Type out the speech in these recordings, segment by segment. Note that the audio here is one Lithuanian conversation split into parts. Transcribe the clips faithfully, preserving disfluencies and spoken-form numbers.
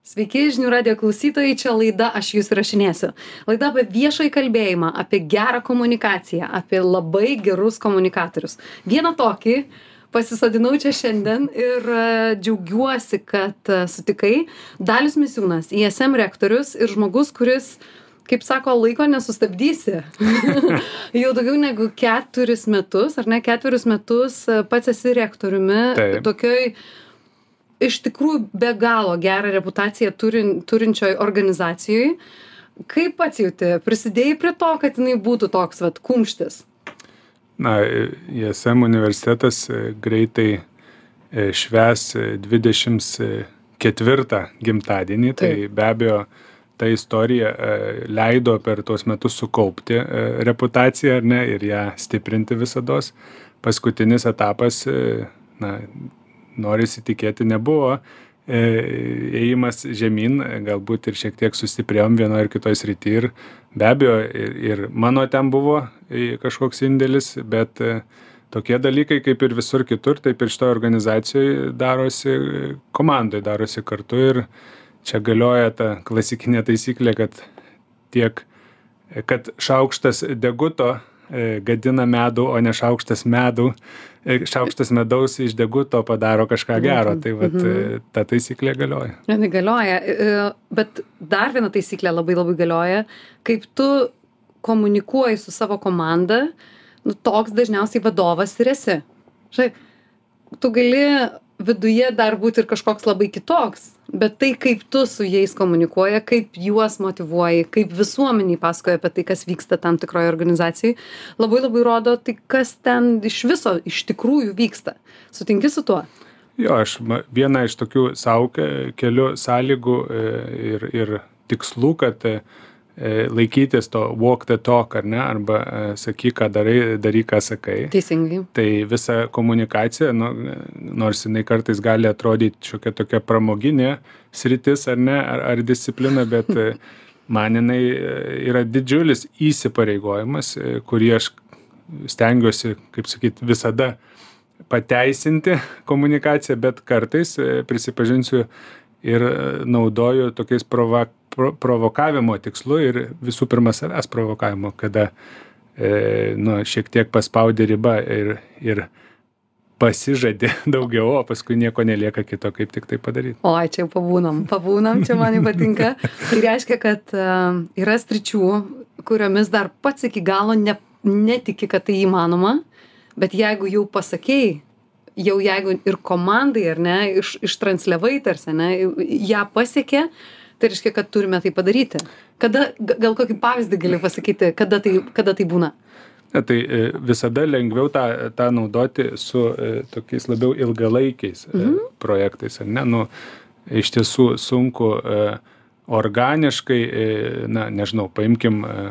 Sveiki, žinių radijo klausytojai, čia laida Aš jūs įrašinėsiu. Laida apie viešąjį kalbėjimą, apie gerą komunikaciją, apie labai gerus komunikatorius. Vieną tokį pasisodinau čia šiandien ir džiaugiuosi, kad sutikai. Dalius Misiūnas, I S M rektorius ir žmogus, kuris, kaip sako, laiko nesustabdysi. Jau daugiau negu keturis metus, ar ne, ketverius metus pats esi rektoriumi. Taip. Tokioj iš tikrųjų be galo gerą reputaciją turin, turinčioj organizacijoj. Kaip pats jauti? Prisidėjai prie to, kad jinai būtų toks vat, kumštis? Na, I S M universitetas greitai švęs dvidešimt ketvirtą gimtadienį, tai be abejo ta istorija leido per tuos metus sukaupti reputaciją, ar ne, ir ją stiprinti visados. Paskutinis etapas, na, norisi tikėti, nebuvo ėjimas žemyn, galbūt ir šiek tiek sustiprėjom vienoje ir kitoje srityje ir be abejo ir, ir mano ten buvo kažkoks indėlis, bet tokie dalykai kaip ir visur kitur, taip ir šitoje organizacijoje darosi komandai, darosi kartu ir čia galioja ta klasikinė taisyklė, kad tiek, kad šaukštas deguto gadina medų, o ne šaukštas medų, šaukštas medaus iš deguto padaro kažką gero, tai vat mhm. ta taisyklė galioja. Jinai galioja, bet dar viena taisyklė labai labai galioja, kaip tu komunikuoji su savo komanda, nu, toks dažniausiai vadovas ir esi. Žinai, tu gali viduje dar būti ir kažkoks labai kitoks, bet tai kaip tu su jais komunikuoji, kaip juos motyvuoji, kaip visuomeniai pasakoja apie tai, kas vyksta tam tikroje organizacijai, labai labai rodo tai, kas ten iš viso iš tikrųjų vyksta. Sutinki su tuo? Jo, aš vieną iš tokių savo kelių sąlygų ir, ir tikslų, kad laikytis to walk the talk, ar ne, arba sakyk, ką darai, daryk, ką sakai. Teisingai. Tai visa komunikacija, nu, nors jinai kartais gali atrodyti šiokia tokia pramoginė sritis, ar ne, ar, ar disciplina, bet man jinai yra didžiulis įsipareigojimas, kurį aš stengiuosi, kaip sakyt, visada pateisinti komunikaciją, bet kartais, prisipažinsiu, ir naudoju tokiais provokacijais provokavimo tikslu ir visų pirma savęs provokavimo, kada e, nu, šiek tiek paspaudė ribą ir, ir pasižadė daugiau, o paskui nieko nelieka kito, kaip tik tai padaryti. O, čia jau pabūnam, pabūnam, čia man patinka. Tai reiškia, kad uh, yra stričių, kuriomis dar pats iki galo ne, netiki, kad tai įmanoma, bet jeigu jau pasakėjai, jau jeigu ir komandai, ar ne, iš, ištransliavai tarsi, ne, ją pasiekė, tai reiškia, kad turime tai padaryti. Kada, gal kokį pavyzdį gali pasakyti, kada tai, kada tai būna? Ja, tai visada lengviau tą, tą naudoti su e, tokiais labiau ilgalaikiais mhm. e, projektais. Ne? Nu, iš tiesų sunku e, organiškai, e, na, nežinau, paimkim e,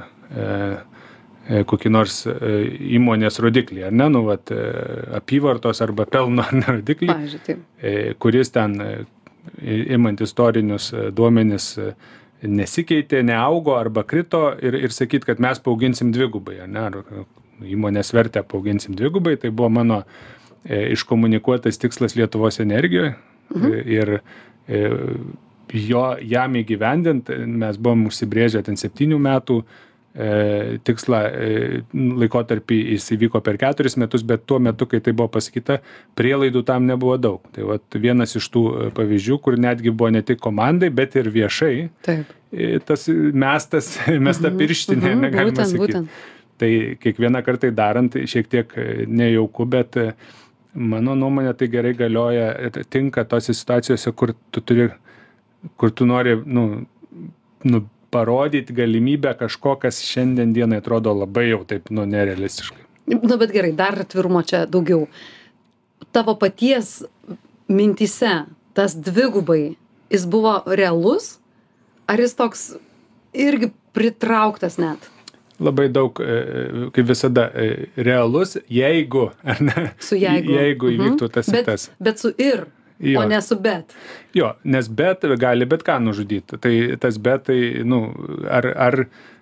e, kokį nors e, įmonės rodiklį, ar ne, nu, vat, e, apyvartos arba pelno rodiklį, e, kuris ten e, imant istorinius duomenis nesikeitė, neaugo arba krito ir, ir sakyt, kad mes paauginsim dvigubai, ne, ar įmonės vertę paauginsim dvigubai, tai buvo mano e, iškomunikuotas tikslas Lietuvos Energijoje mhm. ir e, jo, jam įgyvendint mes buvom užsibrėžę ten septynių metų e, tikslą e, laikotarpį, jis įvyko per keturis metus, bet tuo metu, kai tai buvo pasakyta, prielaidų tam nebuvo daug. Tai vat vienas iš tų pavyzdžių, kur netgi buvo ne tik komandai, bet ir viešai. Taip. Tas mestas, mesta pirštinė, mhm, negalima būtent, sakyti. Būtent. Tai kiekvieną kartą darant šiek tiek nejauku, bet mano nuomonė tai gerai galioja, tinka tose situacijose, kur tu turi, kur tu nori, nu, nu, parodyti galimybę kažko, kas šiandien dienai atrodo labai jau taip, nu, nerealistiškai. Nu, bet gerai, dar atvirumo čia daugiau. Tavo paties mintyse tas dvigubai, jis buvo realus, ar jis toks irgi pritrauktas net? Labai daug, kaip visada, realus, jeigu, ar ne? Su jeigu. Jeigu įvyktų tas bet, ir tas. Bet su ir. Jo. O ne su bet. Jo, nes bet gali bet ką nužudyti. Tai tas bet, tai, nu, ar, ar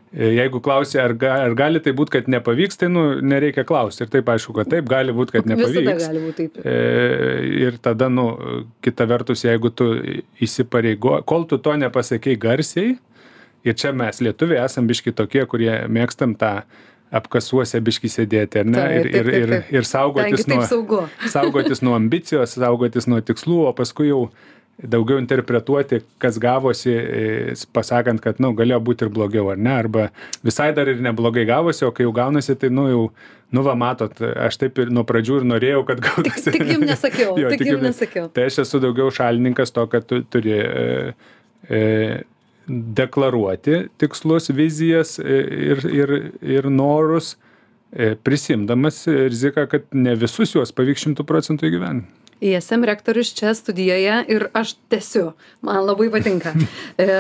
jeigu klausi, ar, ga, ar gali tai būti, kad nepavyks, tai nu, nereikia klausti. Ir taip aišku, kad taip, gali būti, kad nepavyks. Visada gali būti taip. Ir tada, nu, kita vertus, jeigu tu įsipareigo, kol tu to nepasakei garsiai, ir čia mes lietuviai esam biški tokie, kurie mėgstam tą apkasuose biški sėdėti, ar ne? Taip, ir, ir, ir, ir saugotis, nuo, saugotis nuo ambicijos, saugotis nuo tikslų, o paskui jau daugiau interpretuoti, kas gavosi, pasakant, kad, nu, galėjo būti ir blogiau, ar ne? Arba visai dar ir neblogai gavosi, o kai jau gaunasi, tai, nu, jau, nu, va, matot, aš taip ir nuo pradžių ir norėjau, kad gautųsi. Tik, tik jums nesakiau, jo, tik, tik jums nesakiau. Tai aš esu daugiau šalininkas to, kad tu turi e, e, deklaruoti tikslus, vizijas ir, ir, ir norus, prisimdamas riziką, kad ne visus juos pavyks šimtų procentų įgyvendinti. I S M rektorius čia studijoje ir aš tęsiu, man labai patinka. E,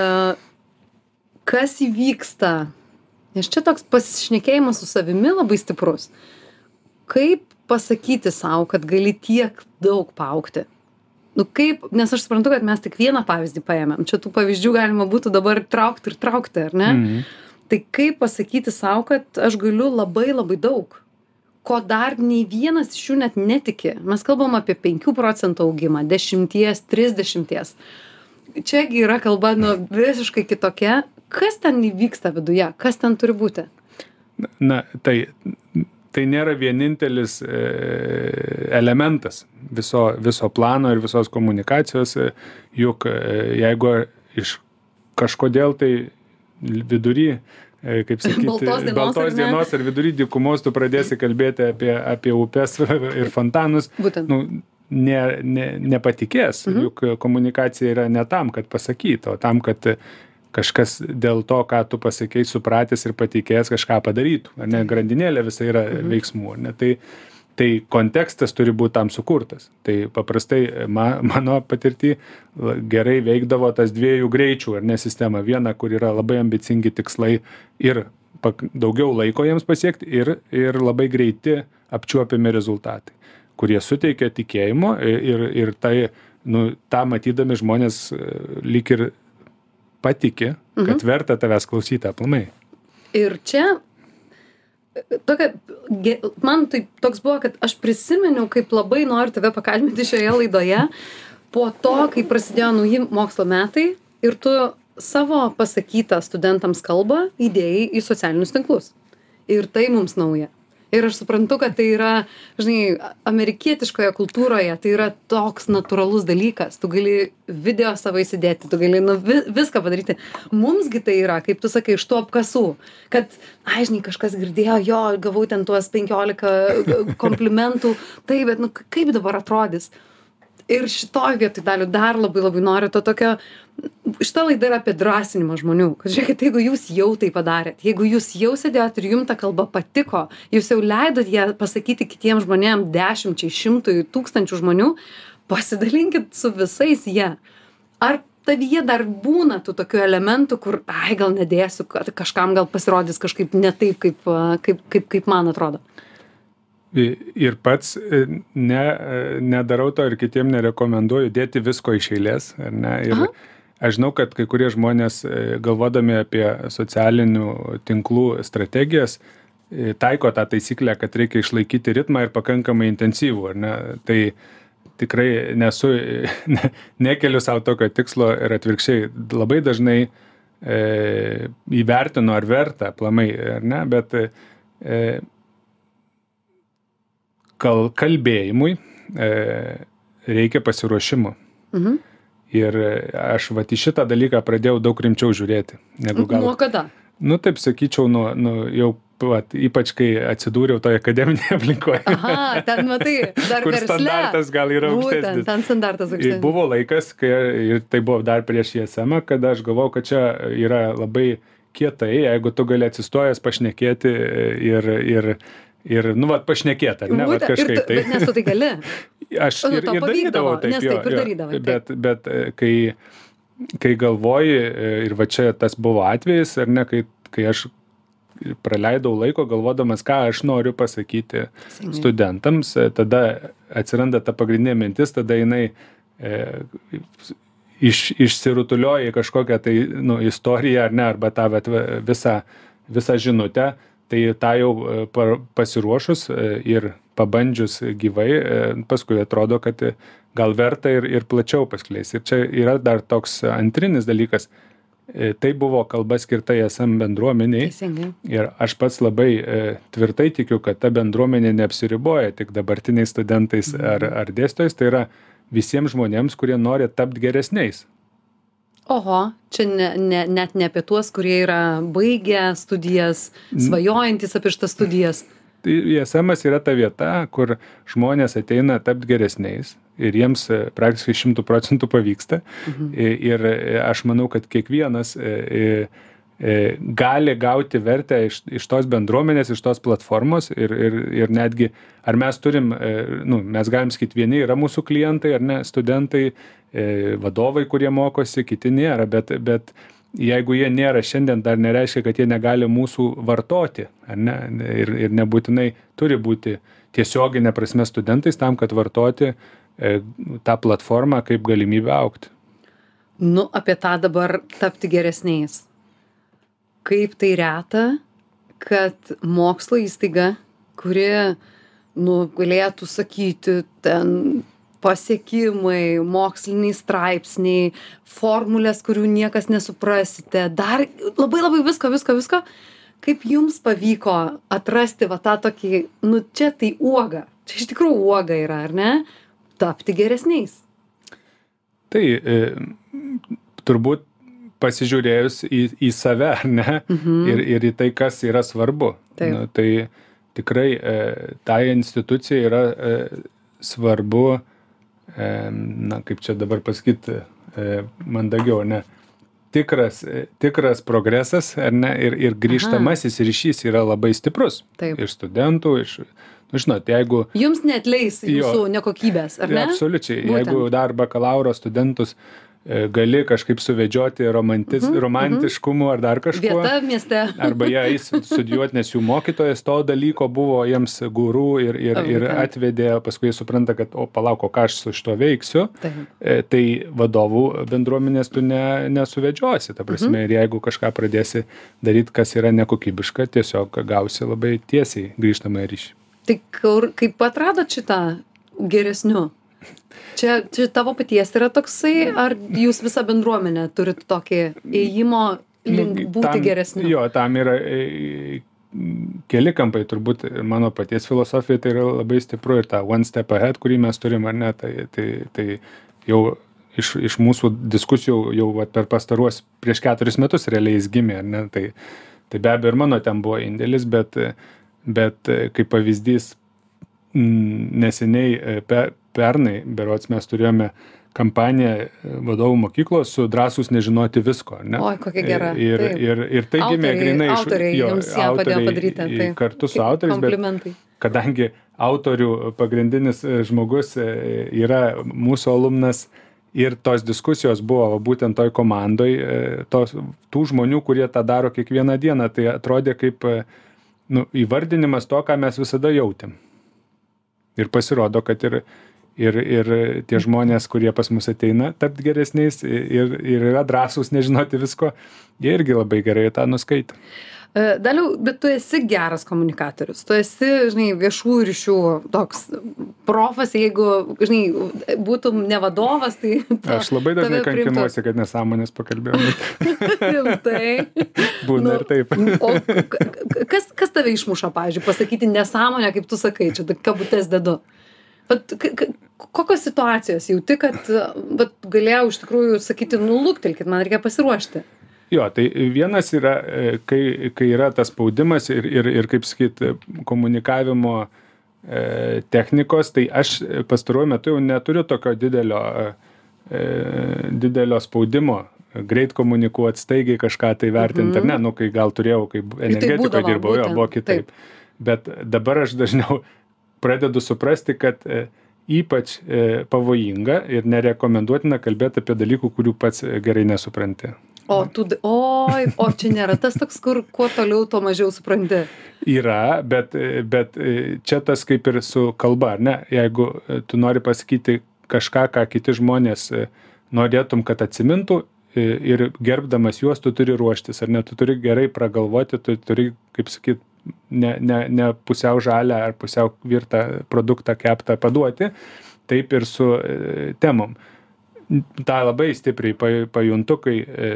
kas įvyksta? Nes čia toks pasišnekėjimas su savimi labai stiprus. Kaip pasakyti savo, kad gali tiek daug paaugti? Nu kaip, nes aš suprantu, kad mes tik vieną pavyzdį paėmėm. Čia tų pavyzdžių galima būtų dabar traukti ir traukti, ar ne? Mhm. Tai kaip pasakyti savo, kad aš galiu labai labai daug, ko dar nei vienas iš jų net netiki. Mes kalbam apie penkių procentų augimą, dešimties, trisdešimties. Čiagi yra kalba, nu, visiškai kitokia. Kas ten įvyksta viduje? Kas ten turi būti? Na, tai... Tai nėra vienintelis e, elementas viso, viso plano ir visos komunikacijos, juk e, jeigu iš kažkodėl tai vidury, e, kaip sakyti, baltos dienos, baltos dienos ar vidury dykumos tu pradėsi kalbėti apie, apie upes ir fontanus, nu, ne, ne, nepatikės, mhm. juk komunikacija yra ne tam, kad pasakytų, o tam, kad kažkas dėl to, ką tu pasakei, supratęs ir patikėjęs kažką padarytų. Ar ne, grandinėlė visai yra mhm. veiksmų. Ar ne? Tai, tai kontekstas turi būti tam sukurtas. Tai paprastai ma, mano patirtį gerai veikdavo tas dviejų greičių, ar ne, sistema. Viena, kur yra labai ambicingi tikslai ir pak, daugiau laiko jiems pasiekti ir, ir labai greiti apčiuopiami rezultatai, kurie suteikia tikėjimo ir, ir tai, nu, tą matydami žmonės lyg ir patiki, kad mhm. verta tavęs klausyti aplamai. Ir čia, tokia, man tai toks buvo, kad aš prisiminiau, kaip labai noriu tave pakalbinti šioje laidoje, po to, kai prasidėjo nauji mokslo metai ir tu savo pasakytą studentams kalbą įdėjai į socialinius tinklus. Ir tai mums nauja. Ir aš suprantu, kad tai yra, žinai, amerikietiškoje kultūroje, tai yra toks natūralus dalykas. Tu gali video savo įsidėti, tu gali nu, vi, viską padaryti. Mumsgi tai yra, kaip tu sakai, iš tų apkasų. Kad, ai, žinai, kažkas girdėjo, jo, gavau ten tuos penkiolika komplimentų. Tai, bet, nu, kaip dabar atrodys? Ir šitoj vietoj Dalių dar labai labai noriu to tokio, šita laida yra apie drąsinimą žmonių, kad žiūrėkit, jeigu jūs jau tai padarėt, jeigu jūs jau sėdėjot ir jums ta kalba patiko, jūs jau leidot ją pasakyti kitiems žmonėms, dešimčiai, šimtui, tūkstančių žmonių, pasidalinkit su visais jie. Ar tavyje dar būna tų tokių elementų, kur, ai, gal nedėsiu, kad kažkam gal pasirodys kažkaip ne taip, kaip, kaip, kaip, kaip man atrodo? Ir pats ne, nedarau to ir kitiem nerekomenduoju dėti visko iš eilės. Ar ne? Ir Aha. aš žinau, kad kai kurie žmonės, galvodami apie socialinių tinklų strategijas, taiko tą taisyklę, kad reikia išlaikyti ritmą ir pakankamai intensyvų. Ar ne? Tai tikrai nesu, ne, nekeliu savo tokio tikslo ir atvirkščiai labai dažnai e, įvertinu, ar verta aplamai, ar ne, bet e, Kal, kalbėjimui e, reikia pasiruošimo. Mhm. Ir aš vat į šitą dalyką pradėjau daug rimčiau žiūrėti. Negu gal... Nuo kada? Nu, taip sakyčiau, nu, nu, jau vat, ypač kai atsidūriau toje akademinėje aplinkoje. Aha, ten matai, dar kur versle. Standartas gal yra aukštesnis. Būtent, ten standartas aukštesnis. Buvo laikas, kai, ir tai buvo dar prieš I S M, kada aš galvojau, kad čia yra labai kietai, jeigu tu gali atsistojęs pašnekėti ir... ir Ir, nu, vat, pašnekėt, ar ne, vat kažkaip. Tai... Bet nes tu tai gali. Aš ir, ir darydavau taip, nes taip ir darydavai. Bet, bet kai, kai galvoji, ir va čia tas buvo atvejis, ar ne, kai, kai aš praleidau laiko galvodamas, ką aš noriu pasakyti Singai. studentams, tada atsiranda ta pagrindinė mintis, tada jinai e, iš, išsirutulioja kažkokią tai, nu, istoriją, ar ne, arba tą vat, visą visą žinutę, tai tą jau pasiruošus ir pabandžius gyvai, paskui atrodo, kad gal verta ir, ir plačiau paskleisti. Ir čia yra dar toks antrinis dalykas. Tai buvo kalba skirta I S M bendruomeniai. Teisingai. Ir aš pats labai e, tvirtai tikiu, kad ta bendruomenė neapsiriboja tik dabartiniais studentais mhm. ar, ar dėstytojais. Tai yra visiems žmonėms, kurie nori tapti geresniais. Oho, čia ne, ne, net ne apie tuos, kurie yra baigę studijas, svajojantis apie šitas studijas. Tai I S M-as yra ta vieta, kur žmonės ateina tapti geresniais ir jiems praktiškai šimtų procentų pavyksta. Mhm. Ir aš manau, kad kiekvienas gali gauti vertę iš, iš tos bendruomenės, iš tos platformos ir, ir, ir netgi, ar mes turim, nu, mes galim sakyti, vieni yra mūsų klientai, ar ne, studentai, vadovai, kurie mokosi, kiti nėra, bet, bet jeigu jie nėra šiandien, dar nereiškia, kad jie negali mūsų vartoti, ar ne, ir, ir nebūtinai turi būti tiesioginė prasme studentais tam, kad vartoti e, tą platformą kaip galimybę augti. Nu, apie tą dabar tapti geresniais. Kaip tai reta, kad mokslo įstaiga, kuri, nu, galėtų sakyti, ten pasiekimai, moksliniai straipsniai, formulės, kurių niekas nesuprasite, dar labai labai visko, visko, visko. Kaip jums pavyko atrasti va tą tokį, nu čia tai uoga, čia iš tikrųjų uoga yra, ar ne? Tapti geresniais. Tai e, turbūt pasižiūrėjus į, į save, ar ne? Mhm. Ir, ir į tai, kas yra svarbu. Nu, tai tikrai e, tai institucija yra e, svarbu, e, na kaip čia dabar pasakyti, e, mandagiau, ne? Tikras, tikras progresas, ar ne, ir, ir grįžtamasis Aha. ryšys yra labai stiprus. Taip. Iš studentų, iš, nu, žinot, jeigu... Jums neatleis jūsų jo, nekokybės, ar ne? Absoliučiai. Būtent. Jeigu dar bakalauro studentus e, gali kažkaip suvedžioti romantiz, uh-huh, romantiškumu uh-huh. ar dar kažkuo. Vieta mieste. Arba jie eis studijuoti, nes jų mokytojas to dalyko buvo jiems guru ir, ir, ir atvedė, paskui jie supranta, kad, o palauk, ką aš su šito veiksiu. E, tai vadovų bendruomenės tu ne, nesuvedžiosi, ta prasme. Uh-huh. Ir jeigu kažką pradėsi daryti, kas yra nekokybiška, tiesiog gausi labai tiesiai grįžtamą ryšį. Tai kur, kaip atradot šitą geresniu? Čia, čia tavo paties yra toksai, ar jūs visą bendruomenę turit tokį ėjimo link būti tam, geresniu? Jo, tam yra e, keli kampai, turbūt mano paties filosofija tai yra labai stipru ir ta one step ahead, kurį mes turim, ar ne, tai, tai, tai jau iš, iš mūsų diskusijų jau va, per pastaruos prieš keturis metus realiai jis gimė, ar ne, tai, tai be abejo ir mano ten buvo indėlis, bet, bet kaip pavyzdys neseniai per pernai, berods mes turėjome kampaniją vadovų mokyklos su drąsūs nežinoti visko, ne? Oi, kokia gera. Ir, ir, ir, ir tai gimė grinai iš... Autoriai jo, jums ją padėjo padaryti. Tai. Kartu su autoriais, bet kadangi autorių pagrindinis žmogus yra mūsų alumnas ir tos diskusijos buvo būtent toj komandoj, tos, tų žmonių, kurie tą daro kiekvieną dieną, tai atrodė kaip nu, įvardinimas to, ką mes visada jautėm. Ir pasirodo, kad ir Ir, ir tie žmonės, kurie pas mus ateina tapti geresniais ir, ir yra drąsūs nežinoti visko, jie irgi labai gerai tą nuskaito. Daliau, bet tu esi geras komunikatorius. Tu esi, žinai, viešų ryšių toks profas, jeigu, žinai, būtum ne vadovas, tai... Aš labai dažnai kankinuosi, kad nesąmonės pakalbėjau. Rimtai. Būna nu, ir taip. O kas, kas tave išmuša, pavyzdžiui, pasakyti nesąmonę, kaip tu sakai, čia kabutės dedu? Bet kokios situacijos jauti, kad bet galėjau iš tikrųjų sakyti, nu luktelkit, man reikia pasiruošti? Jo, tai vienas yra, kai, kai yra tas spaudimas ir, ir, ir kaip sakyt, komunikavimo e, technikos, tai aš pastaruoju metu jau neturiu tokio didelio, e, didelio spaudimo greit komunikuoti, staigiai kažką tai vertinti, mm-hmm. ar ne, nu, kai gal turėjau, kai energetikoje dirbau, jo, buvo kitaip. Taip. Bet dabar aš dažniau pradedu suprasti, kad e, ypač e, pavojinga ir nerekomenduotina kalbėti apie dalykų, kurių pats gerai nesupranti. O, tu, oi, o čia nėra tas toks, kur kuo toliau, tuo mažiau supranti. Yra, bet, bet čia tas kaip ir su kalba, ne? Jeigu tu nori pasakyti kažką, ką kiti žmonės norėtum, kad atsimintų, ir gerbdamas juos tu turi ruoštis, ar ne, tu turi gerai pragalvoti, tu turi, kaip sakyt, ne, ne, ne pusiau žalę ar pusiau virtą produktą keptą paduoti, taip ir su e, temom. Ta labai stipriai pajuntu, kai e,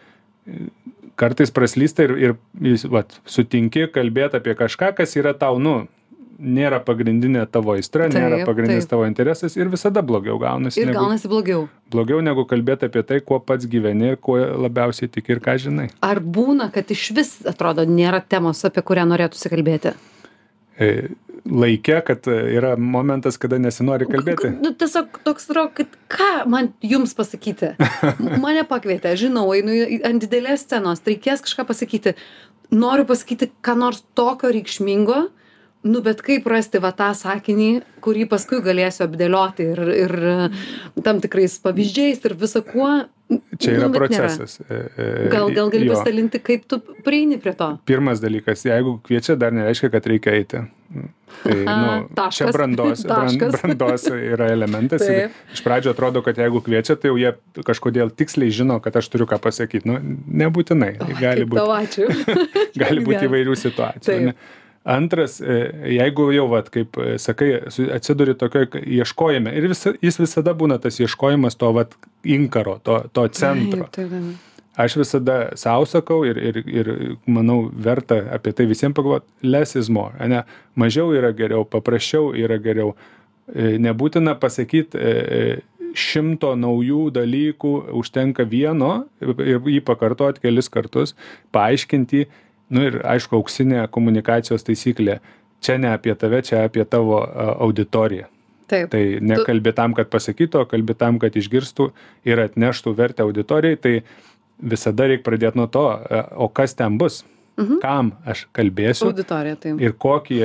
kartais praslysta ir, ir vat, sutinki kalbėti apie kažką, kas yra tau, nu, nėra pagrindinė tavo aistra, taip, nėra pagrindinis taip. Tavo interesas ir visada blogiau gaunasi. Ir negu, gaunasi blogiau. Blogiau negu kalbėti apie tai, kuo pats gyveni ir kuo labiausiai tik ir ką žinai. Ar būna, kad iš vis, atrodo, nėra temos, apie kurią norėtųsi kalbėti? E, laike, kad yra momentas, kada nesinori kalbėti. Nu, tiesiog toks atrodo, kad ką man jums pasakyti? Mane pakvietė, žinau, einu ant didelės scenos, reikės kažką pasakyti. Noriu pasakyti, ką nors tokio reikšmingo, nu, bet kaip rasti va tą sakinį, kurį paskui galėsiu apdėlioti ir, ir tam tikrais pavyzdžiais ir viso kuo. Čia yra nu, procesas. Nėra. Gal, gal gali pasidalinti, kaip tu prieini prie to? Pirmas dalykas, jeigu kviečia, dar nereiškia, kad reikia eiti. Tai, nu, čia brandos, brand, brandos yra elementas. Ir iš pradžio atrodo, kad jeigu kviečia, tai jau jie kažkodėl tiksliai žino, kad aš turiu ką pasakyti. Nu, nebūtinai. O, gali būti, tau ačiū. gali būti įvairių situacijų. Antras, jeigu jau, vat, kaip sakai, atsiduri tokio ieškojime, ir vis, jis visada būna tas ieškojimas to vat, inkaro, to, to centro. Taip, taip. Aš visada savo sakau ir, ir, ir manau verta apie tai visiems pagalvoti, less is more. Ne? Mažiau yra geriau, paprasčiau yra geriau. Nebūtina pasakyti šimto naujų dalykų, užtenka vieno ir jį pakartoti kelis kartus, paaiškinti. Nu ir aišku, auksinė komunikacijos taisyklė. Čia ne apie tave, čia apie tavo auditoriją. Taip. Tai nekalbė tam, kad pasakytų, o kalbė tam, kad išgirstų ir atneštų vertę auditorijai. Tai visada reikia pradėti nuo to, o kas ten bus, mhm. kam aš kalbėsiu. Auditorija, taip. Ir kokį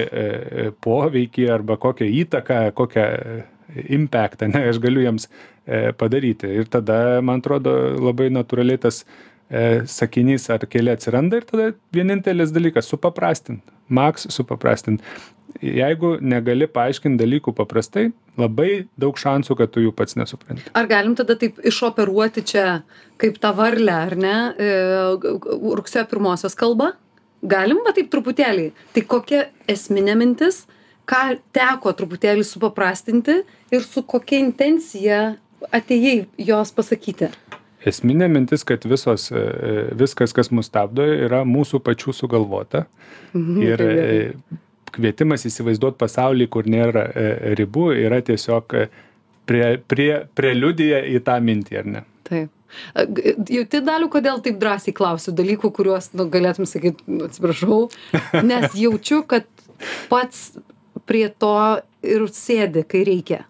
poveikį arba kokią įtaką, kokią impactą ne, aš galiu jiems padaryti. Ir tada, man atrodo, labai natūraliai tas sakinys ar keli atsiranda ir tada vienintelis dalykas - supaprastint. Maks supaprastint. Jeigu negali paaiškinti dalykų paprastai, labai daug šansų, kad tu jų pats nesupranti. Ar galim tada taip išoperuoti čia kaip tą varlę, ar ne, rugsėjo pirmosios kalba? Galim, va taip truputėlį. Tai kokia esminė mintis, ką teko truputėlį supaprastinti ir su kokia intencija atėjai jos pasakyti? Esminė mintis, kad visos, viskas, kas mus stabdo, yra mūsų pačių sugalvota. Mhm, ir tai kvietimas įsivaizduoti pasaulį, kur nėra ribų, yra tiesiog prie, prie, preliudija į tą mintį, ar ne? Taip. Jauti Dalių, kodėl taip drąsiai klausiu dalykų, kuriuos nu, galėtum sakyti, atsiprašau, nes jaučiu, kad pats prie to ir sėdi, kai reikia.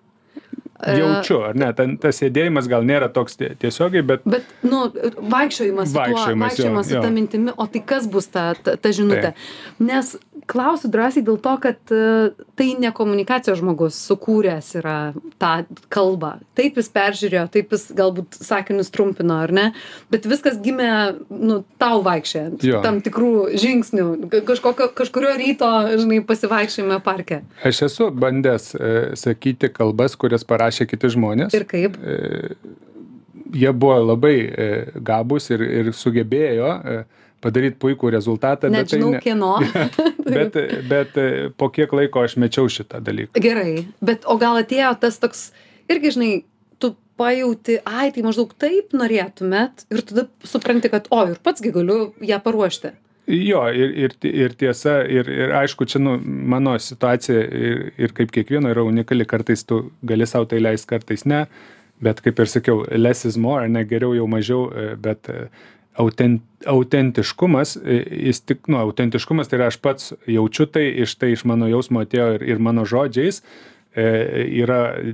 Jaučiu, ar ne? Ten, tas sėdėjimas gal nėra toks tiesiogiai, bet... Bet, nu, vaikščiojimas, vaikščiojimas, tuo, vaikščiojimas jo, su ta mintimi, o tai kas bus ta, ta, ta žinutė? Tai. Nes klausiu drąsiai dėl to, kad uh, tai ne komunikacijos žmogus sukūręs yra tą kalbą. Taip jis peržiūrėjo, taip jis galbūt sakinius trumpino, ar ne? Bet viskas gimė, nu, tau vaikščiant, tam tikrų žingsnių, kažkokio, kažkurio ryto, žinai, pasivaikščiojime parke. Aš esu bandęs e, sakyti kalbas, kurias parašė kiti žmonės. Ir kaip? E, jie buvo labai e, gabūs ir, ir sugebėjo e, padaryti puikų rezultatą. Net žinau, tai ne, kieno. bet, bet po kiek laiko aš mečiau šitą dalyką. Gerai, bet o gal atėjo tas toks, irgi, žinai, tu pajauti, ai, tai maždaug taip norėtumėt ir tada supranti, kad, o, ir patsgi galiu ją paruošti. Jo, ir, ir, ir tiesa, ir, ir aišku, čia nu, mano situacija ir, ir kaip kiekvieno yra unikali, kartais tu gali savo tai leisti, kartais ne, bet kaip ir sakiau, less is more, ne geriau jau mažiau, bet autent, autentiškumas, jis tik, nu, autentiškumas tai yra aš pats jaučiu tai, iš tai iš mano jausmo atėjo ir, ir mano žodžiais e, yra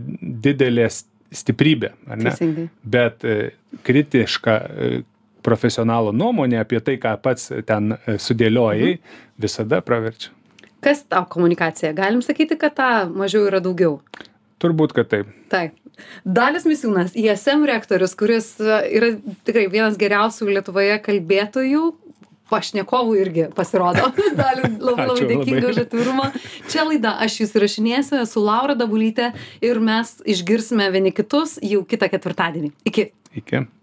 didelė stiprybė, ar ne? Teisingai. Bet e, kritiška e, profesionalo nuomonė apie tai, ką pats ten sudėliojai, mhm. visada praverčia. Kas tau komunikacija? Galim sakyti, kad tą mažiau yra daugiau? Turbūt, kad taip. Taip. Dalius Misiūnas, I S M rektorius, kuris yra tikrai vienas geriausių Lietuvoje kalbėtojų, pašnekovų irgi pasirodo. Dalius, labai, labai dėkinga už atvirumą. Čia laida, aš jūs įrašinėsiu, esu Laura Dabulytė ir mes išgirsime vieni kitus jau kitą ketvirtadienį. Iki. Iki.